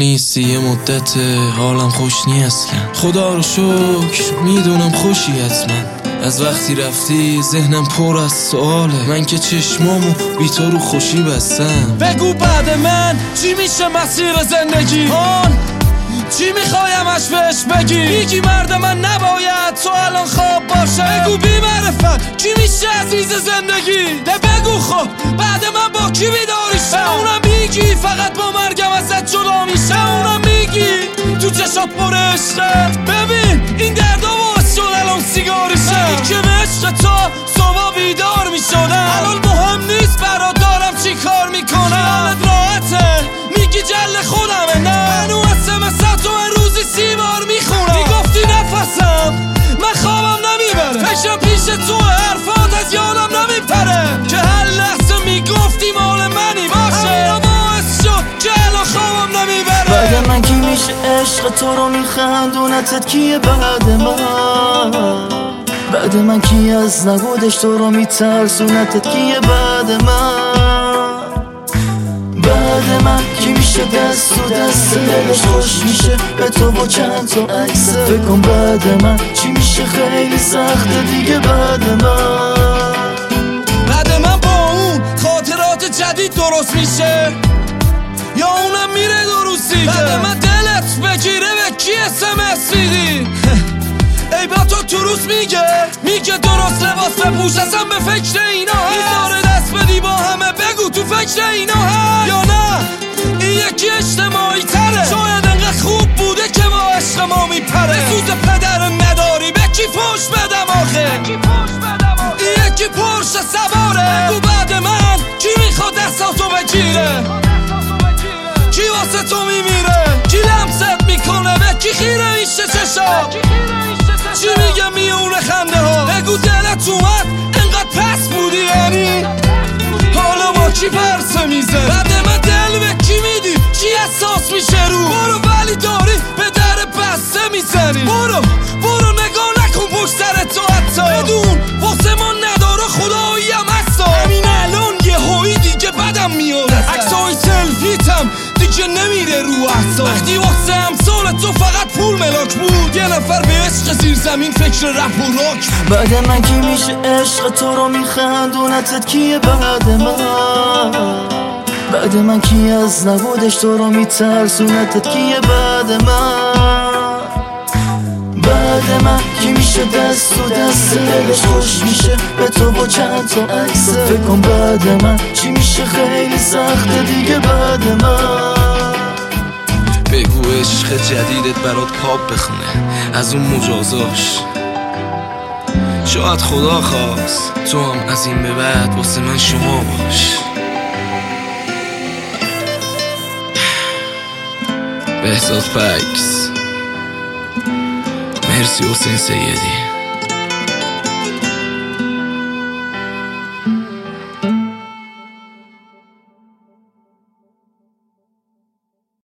نیستی یه مدت حالم خوش نی اصلا. خدا رو شکر میدونم خوشی حتما. از وقتی رفتی ذهنم پر از سواله. من که چشمامو بی تو رو خوشی بستم. بگو بعد من چی میشه مسیر زندگی؟ چی میخوایمش بهش بگی؟ میگی مرد من نباید تو الان خواب باشه. بگو بی معرفت چی میشه عزیز زندگی؟ بگو خب بعد من با کی بیداریشه؟ اونم میگی فقط با مرگم ازت جدا میشه. اونم میگی تو چشات پر عشقت. ببین این دردا باعث شد الان سیگاریشه. میگی که به عشق تو صبح بیدار میشدم. الان مهم نیست برات دارم چی کار میکنم. حالت راحته میگی جل خودمه. نه منو اسمسات و روزی 30 بار میخونم. میگفتی نفسم من خوابم نمیبره. فکرم پیش تو حرفات از یادم نمیپره. که هر لحظه میگفتی مال منی باشه. همونو باعث شد که الان خوابم نمیبره. بعد من کی میشه عشق تو رو میخندونتت کیه؟ بعد من کی از نبودش تو رو میترسونتت کیه؟ بعد من کی میشه دست تو دست دلش خوش میشه به تو با چند تا عکس؟ فکر کن بعد من چی میشه خیلی سخته دیگه. بعد من با اون خاطرات جدید درست میشه یا اونم میره درستی؟ بعد من دلت بگیره به کی SMS میدی؟ ای با تو روز میگه درست لباس بپوش. اصلا به فکر اینا هست؟ میذاره دست بدی با همه بگو تو فکر اینا هست یا نه این یکی اجتماعی تره؟ شاید انقدر خوب بوده که با عشق ما میپره. سوز پدر نداری به کی فوش بدم آخه؟ این یکی پرش سواره. بگو بعد من کی میخواد دستاتو بگیره؟ کی واسه تو میمیره؟ کی لمست میکنه؟ به کی خیره میشه چشات؟ چی میگه میونه خنده ها؟ بگو دلت اومد انقدر پس بودی یعنی؟ حالا با کی پرسه میزه؟ بعد من دل به کی میدی؟ کی احساس میشه رو؟ برو ولی داری به در بسته میزنی. برو نگاه نکن پشت سر تو حتی. بدون واسه ما نداره خدایی هم هستا. همین الان یه هایی دیگه بدم میاد. عکسای سلفیتم دیگه نمیره رو احسا. وقتی واسه امثال تو فقط پول ملاک بود. یه نفر به عشق زیر زمین فکر رپ و راک. بعد من کی میشه عشق تو رو میخندونتت کیه؟ بعد من کی از نبودش تو رو میترسونتت کیه؟ بعد من کی میشه دست تو دست دلش خوش میشه به تو با چند تا عکس؟ فکر کن بعد من چی میشه خیلی سخته دیگه. بعد بگو عشق جدیدت برات پاپ بخونه از اون مجازاش. شاید خدا خواست تو هم از این به بعد واسه من شما باش. بهزاد فکس. مرسی حسین سیدی.